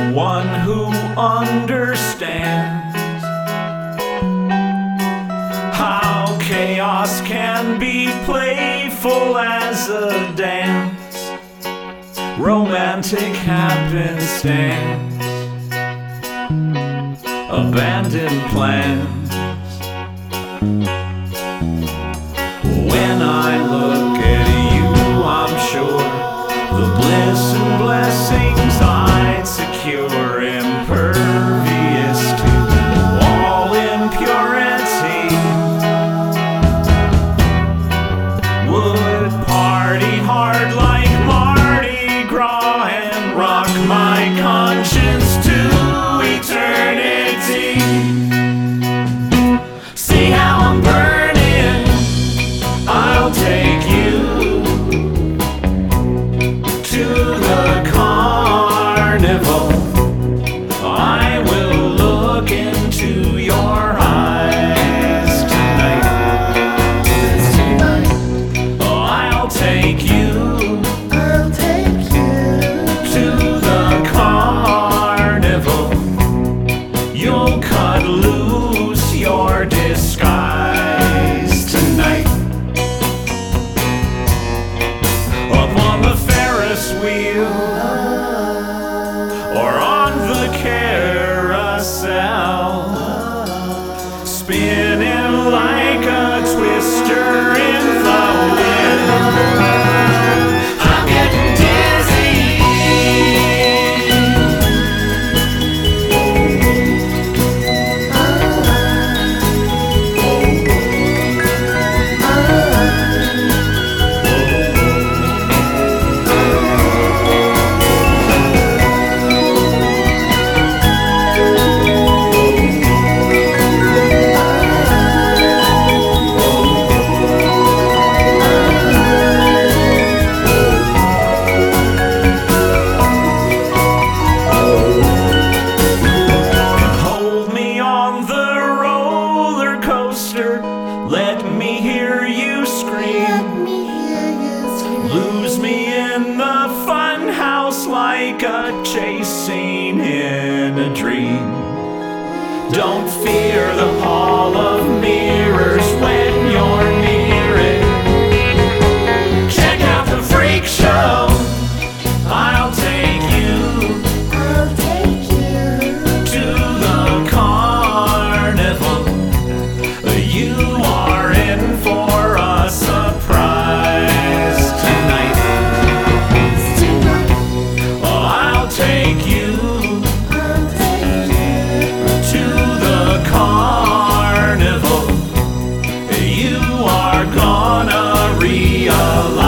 one who understands how chaos can be playful as a dance, romantic happenstance, abandoned plans. When I look at you, I'm sure the bliss and blessings I'd secure, impervious to all impurity, would party hard like Mardi Gras and rock my conscience to eternity. See how I'm burning, I'll take you to the carnival. I will look into your eyes tonight. I'll take you to the carnival. You'll cut loose your disguise tonight. Up on the Ferris wheel or on the carousel, spinning like a twister in the wind. I'm getting dizzy. Let me hear you scream. Lose me in the fun house like a chase scene in a dream. Don't fear the hall of mirrors when you're near it. Check out the freak show. I'll take you to the carnival. You are in for a surprise tonight. I'll take you to the carnival. You are gonna realize